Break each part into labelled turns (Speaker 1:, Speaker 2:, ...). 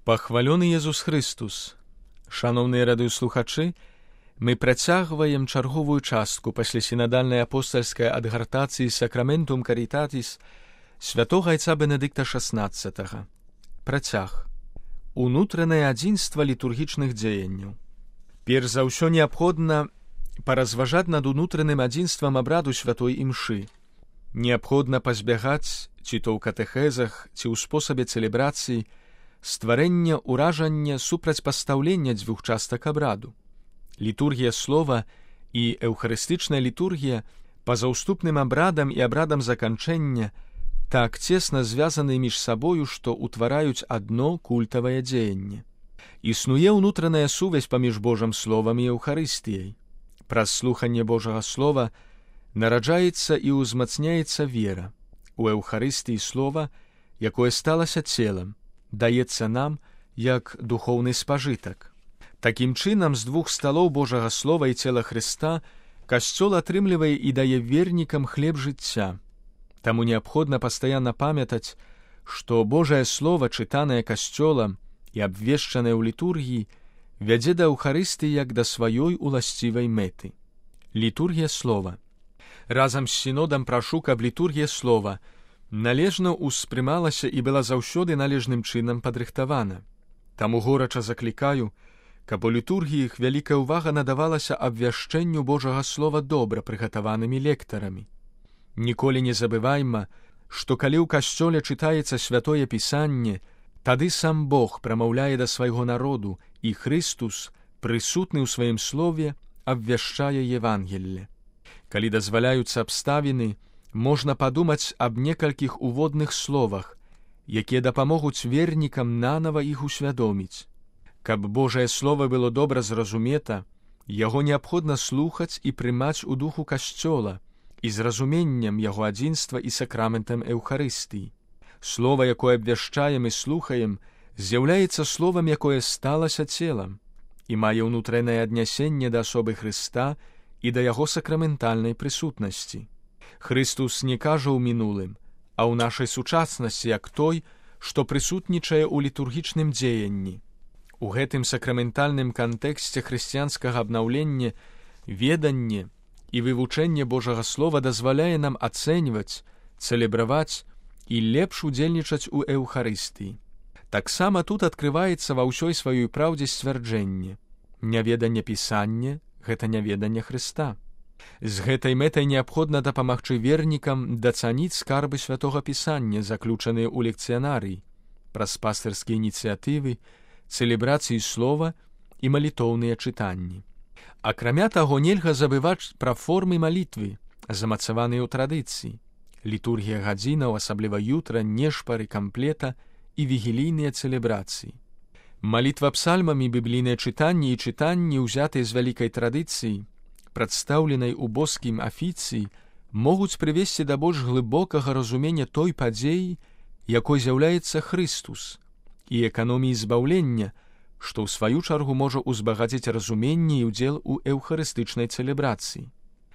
Speaker 1: Пахвалёны Езус Христус! Шановныя радыёслухачы, мы працягваем чарговую частку пасля сінадальнай апостальскай адгартацыі Сакраментум Карітатіс святога айца Бенедыкта XVI. Працяг. Унутранае адзінства літургічных дзеянняў. Перш за ўсё неабходна паразважаць над унутраным адзінствам абраду святой імшы. Неабходна пазбягаць, ці то ў катэхезах, ці ў спосабе цэлебрацыі, стварэння ўражання супрацьпастаўлення дзвюх частак абраду. Літургія слова і эўхарыстычная літургія па-за ўступным абрадам і абрадам заканчэння так цесна звязаны між сабою, што ўтвараюць адно культавае дзеянне. Існуе ўнутраная сувязь паміж Божым словам і эўхарыстыяй. Праз слуханне Божага слова нараджаецца і ўзмацняецца вера. У эўхарыстыі слова, якое сталася целам, даецца нам як духоўны спажытак. Такім чынам, з двух сталоў Божага слова і цела Хрыста Касцёл атрымлівае і дае вернікам хлеб жыцця. Таму неабходна пастаянна памятаць, што Божае слово, чытанае Касцёлам і абвешчанае ў літургіі, вядзе да эўхарыстыі як да сваёй уласцівай мэты. Літургія слова. Разам з сінодам прашу, каб літургія слова належна ўспрымалася і была заўсёды належным чынам падрыхтавана. Таму горача заклікаю, каб у літургіях вялікая ўвага надавалася абвяшчэнню Божага слова добра прыгатаванымі лектарамі. Ніколі не забывайма, што калі ў касцёле чытаецца святое пісанне, тады сам Бог прамаўляе да свайго народу, і Христус, прысутны ў сваім слове, абвяшчае Евангелле. Калі дазваляюцца абставіны, можна падумаць аб некалькіх уводных словах, якія дапамогуць вернікам нанава іх усвядоміць. Каб Божае слово было добра зразумета, яго неабходна слухаць і прымаць у духу Касцёла і з разуменнем яго адзінства і сакраментам эўхарыстыі. Слова, якое абвяшчаем і слухаем, з'яўляецца словам, якое сталася целам і мае ўнутранае аднясенне да асобы Хрыста і да яго сакраментальнай прысутнасці. Христус не кажа ў мінулым, а ў нашай сучаснасці як той, што прысутнічае ў літургічным дзеянні. У гэтым сакраментальным кантэксце хрысціянскага абнаўлення веданне і вывучэнне Божага слова дазваляе нам ацэньваць, цэлебраваць і лепш удзельнічаць у эўхарыстыі. Таксама тут адкрываецца ва ўсёй сваёй праўдзе сцвярджэнне: няведанне пісання — гэта няведанне Хрыста. З гэтай мэтай неабходна дапамагчы вернікам дацаніць скарбы святога пісання, заключаныя ў лекцыянарыі, праз пастырскія ініцыятывы, цэлебрацыі слова і малітоўныя чытанні. Акрамя таго, нельга забываць пра формы малітвы, замацаваныя ў традыцыі. Літургія гадзінаў, асабліва jutра, нешпары, камплета і вігілійныя цэлебрацыі. Малітва псальмамі, біблійныя чытанні і чытанні, узятыя з вялікай традыцыі, прадстаўленай у боскім афіцыі, могуць прывесці да больш глыбокага разумення той падзеі, якой з'яўляецца Христус, і эканоміі збаўлення, што ў сваю чаргу можа ўзбагаціць разуменне і ўдзел у эўхарыстычнай цэлебрацыі.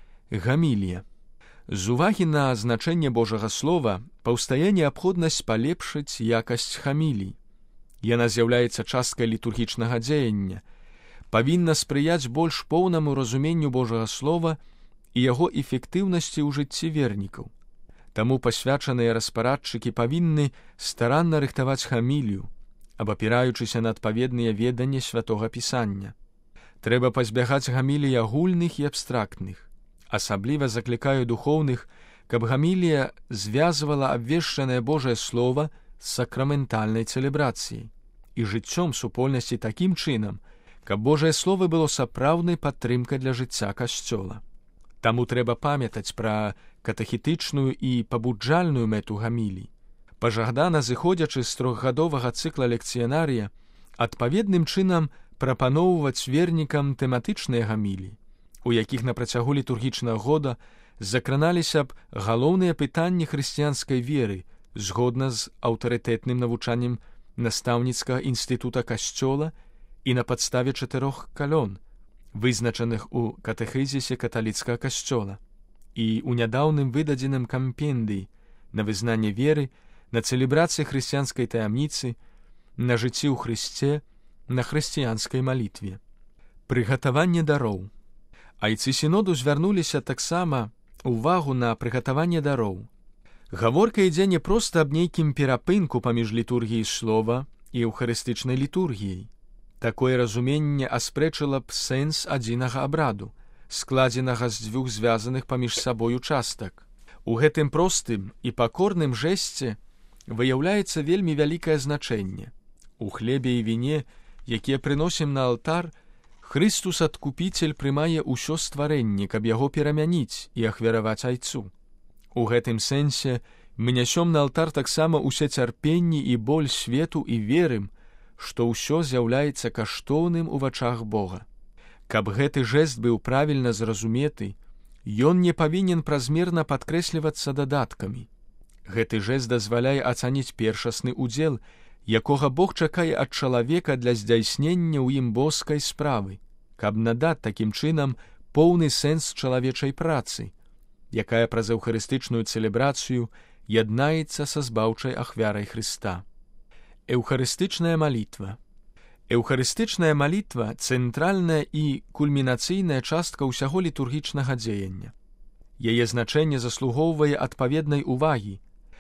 Speaker 1: Гамілія. З увагі на значэнне Божага слова паўстае неабходнасць палепшыць якасць хамілій. Яна з'яўляецца часткай літургічнага дзеяння, павінна спрыяць больш поўнаму разуменню Божага слова і яго эфектыўнасці ў жыцці вернікаў. Таму пасвячаныя распарадчыкі павінны старанна рыхтаваць хамілію, абапіраючыся на адпаведныя веданні святога пісання. Трэба пазбягаць гамілій агульных і абстрактных. Асабліва заклікаю духоўных, каб гамілія звязвала абвешчанае Божае слова з сакраментальнай цэлебрацыяй і жыццём супольнасці такім чынам, каб Божае слово было сапраўднай падтрымкай для жыцця Касцёла. Таму трэба памятаць пра катэхетычную і пабуджальную мэту гамілій. Пажадана, зыходзячы з трохгадовага цыкла лекцыянарыя, адпаведным чынам прапаноўваць вернікам тэматычныя гамілі, у якіх на працягу літургічнага года закраналіся б галоўныя пытанні хрысціянскай веры згодна з аўтарытэтным навучаннем настаўніцкага інстытута Касцёла і на падставе 4 калон, вызначаных у катэхізісе каталіцкага касцёла, і ў нядаўным выдадзеным кампендыі на вызнанне веры, на цэлебрацыі хрысціянскай таямніцы, на жыцці ў Хрысце, на хрысціянскай малітве. Прыгатаванне дароў. Айцы сіноду звярнуліся таксама увагу на прыгатаванне дароў. Гаворка ідзе не проста аб нейкім перапынку паміж літургіяй слова і эўхарыстычнай літургіяй. Такое разуменне аспрэчыла б сэнс адзінага абраду, складзенага з дзвюх звязаных паміж сабою частак. У гэтым простым і пакорным жэсце выяўляецца вельмі вялікае значэнне. У хлебе і віне, якія прыносім на алтар, Хрыстус Адкупіцель прымае ўсё стварэнне, каб яго перамяніць і ахвяраваць айцу. У гэтым сэнсе мы нясём на алтар таксама ўсе цярпенні і боль свету і верым, што ўсё з'яўляецца каштоўным у вачах Бога. Каб гэты жэст быў правільна зразуметы, ён не павінен празмерна падкрэслівацца дадаткамі. Гэты жэст дазваляе ацаніць першасны удзел, якога Бог чакае ад чалавека для здзяйснення ў ім боскай справы, каб надаць такім чынам поўны сэнс чалавечай працы, якая праз эўхарыстычную цэлебрацыю яднаецца са збаўчай ахвярай Хрыста. Эўхарыстычная малітва. Эўхарыстычная малітва – цэнтральная і кульмінацыйная частка ўсяго літургічнага дзеяння. Яе значэнне заслугоўвае адпаведнай увагі.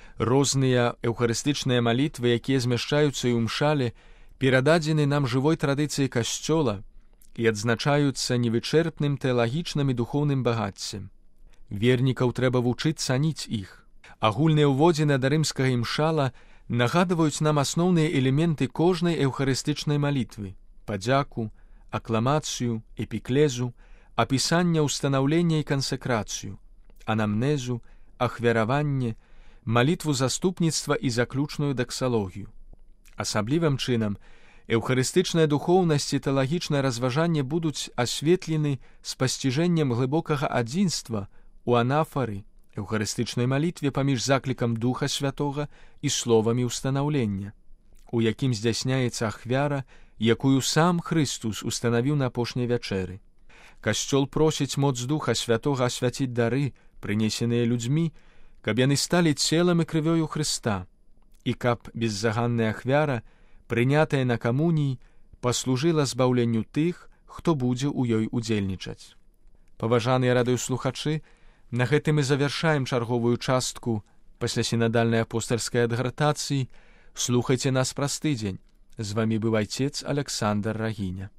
Speaker 1: Розныя эўхарыстычныя малітвы, якія змяшчаюцца і ў мшале, перададзены нам жывой традыцыяй Касцёла і адзначаюцца невычэрпным тэалагічным і духоўным багаццем. Вернікаў трэба вучыць цаніць іх. Агульныя ўводзіны да рымскага імшала нагадваюць нам асноўныя элементы кожнай эўхарыстычнай малітвы – падзяку, акламацыю, эпіклезу, апісання ўстанаўлення і кансакрацыю, анамнезу, ахвяраванне, малітву заступніцтва і заключную даксалогію. Асаблівым чынам, эўхарыстычная духоўнасць і тэалагічнае разважанне будуць асветлены з пасціжэннем глыбокага адзінства у анафары, эўхарыстычнай малітве паміж заклікам Духа Святога і словамі ўстанаўлення, у якім здзяйсняецца ахвяра, якую сам Хрыстус устанавіў на апошняй вячэры. Касцёл просіць моц Духа Святога асвяціць дары, прынесеныя людзьмі, каб яны сталі целам і крывёю Хрыста, і каб беззаганная ахвяра, прынятая на камуніі, паслужыла збаўленню тых, хто будзе ў ёй удзельнічаць. Паважаныя радыёслухачы, на гэтым мы завяршаем чарговую частку паслясінадальнай апостальскай адгартацыі. Слухайце нас праз тыдзень. З вамі быў айцец Аляксандр Рагіня.